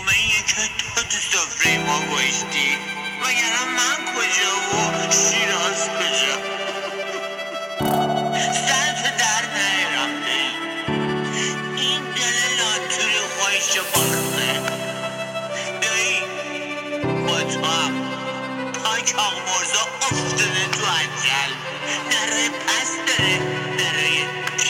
لقمه اینه که تو سفره ما گوشتی وگرنه من کجا و شیراز کجا. سرت در نیرم این دل لاتوری خویش باخته دایی با تو هم پاک آق مرزا افتاده تو عجل. نره پس داره نره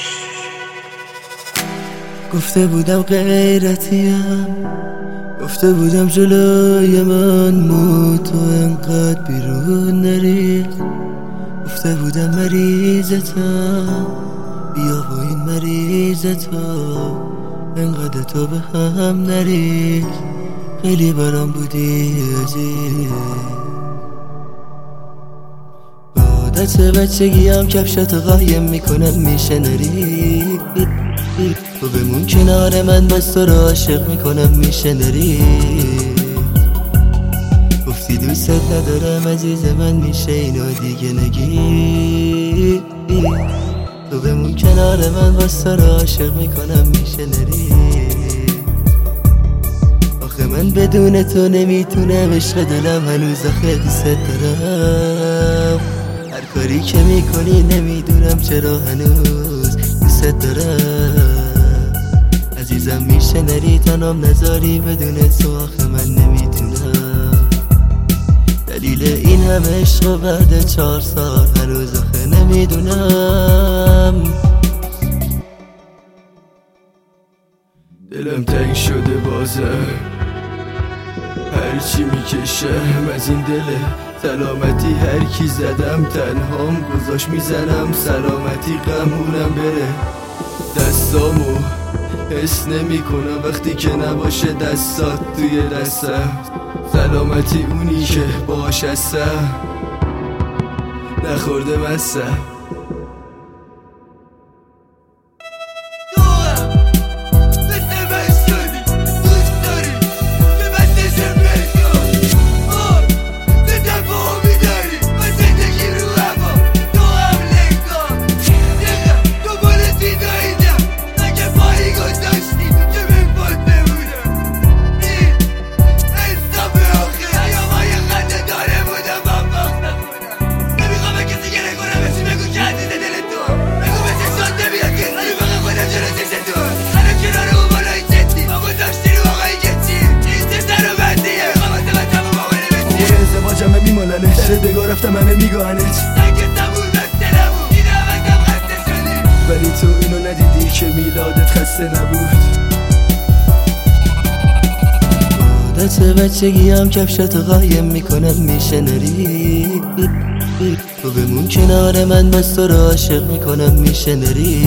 گفته بودم غیرتیم، گفته بودم جلوی من مو تو انقدر بیرون نری، گفته بودم مریضتم بیا با این مریضتا انقدر تو به هم نری، خیلی برام بودی عزیز. به عادت بچگیم کفشات قایم میکنم میشه نری، تو بمون کنار من بس تو رو عاشق میکنم میشه نری. گفتی دوست ندارم عزیز من میشه اینو دیگه نگی، تو بمون کنار من بس تو رو عاشق میکنم میشه نری. آخه من بدون تو نمیتونم عشق دلم هنوز آخه دوست دارم، هر کاری که میکنی نمیدونم چرا هنوز دوست دارم. عزیزم میشه نری تنام نذاری بدون تو آخه من نمیتونم، دلیل این همه عشق و بعد 4 سال هنوز آخه نمیدونم. دلم تنگ شده بازه هرچی میکشم از این دله، سلامتی هر کی زدم تنهام گذاشت میزنم، سلامتی غمونم بره. دستامو حس نمی کنم وقتی که نباشه دستات توی دستم، سلامتی اونی که باش هستم نخورده مستم. بگاه رفتم همه میگانت ولی تو اینو ندیدی که میلادت خسته نبود. عادت بچگیم کفشات قایم میکنم میشه نری، تو بمون کنار من بس تو رو عاشق میکنم میشه نری.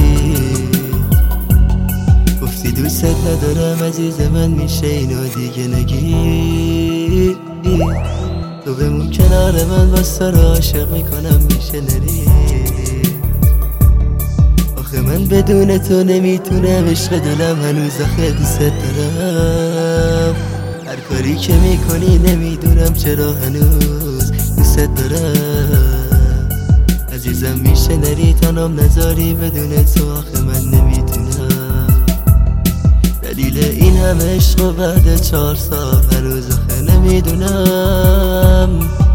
گفتی دوست ندارم عزیز من میشه اینو دیگه نگی، تو بمون کنار من بس تو رو عاشق میکنم میشه نری. آخه من بدون تو نمیتونم عشق دلم هنوز آخه دوست دارم، هر کاری که میکنی نمیدونم چرا هنوز دوست دارم. عزیزم میشه نری تنام نذاری بدون تو آخه من نمیتونم، دلیل این همه عشق و بعد 4 سال هنوز آخه نمیدونم.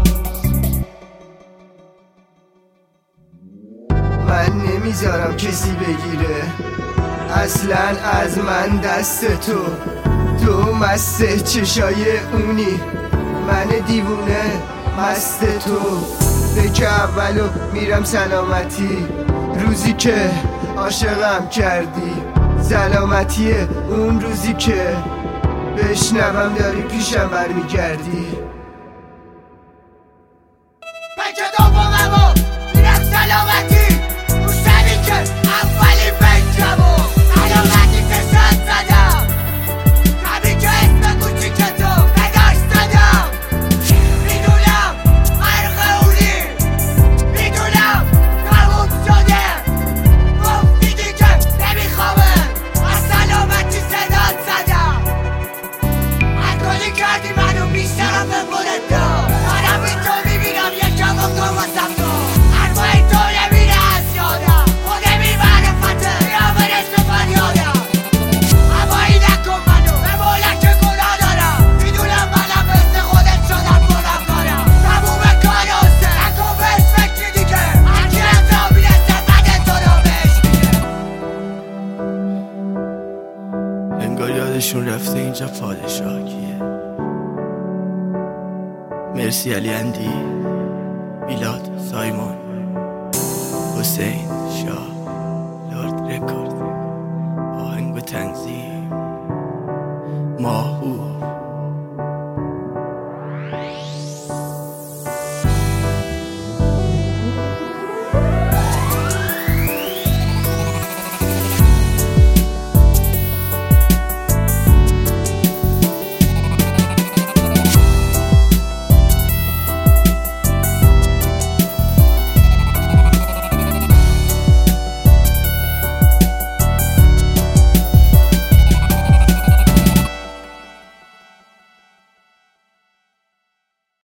من نمیذارم کسی بگیره اصلا از من دست تو مست چشای اونی، من دیوونه مست تو. بگه اولو میرم سلامتی روزی که عاشقم کردی، سلامتی اون روزی که بشنوم داری پیشم برمیگردی. بگه دوممو میرم سلامتی اون سری که اولی بگمو سلامتی تشت زدم کمی که اسم کوچیکتو نداشت دادم. میدونم مرخ اونی میدونم تموم شده، گفتی که نمیخوامه از سلامتی صدات زدم، هر کاری کردی منو بیشترم یادشون رفته اینجا پادشاه کیه. مرسی علی اندی، میلاد، سایمون، حسین.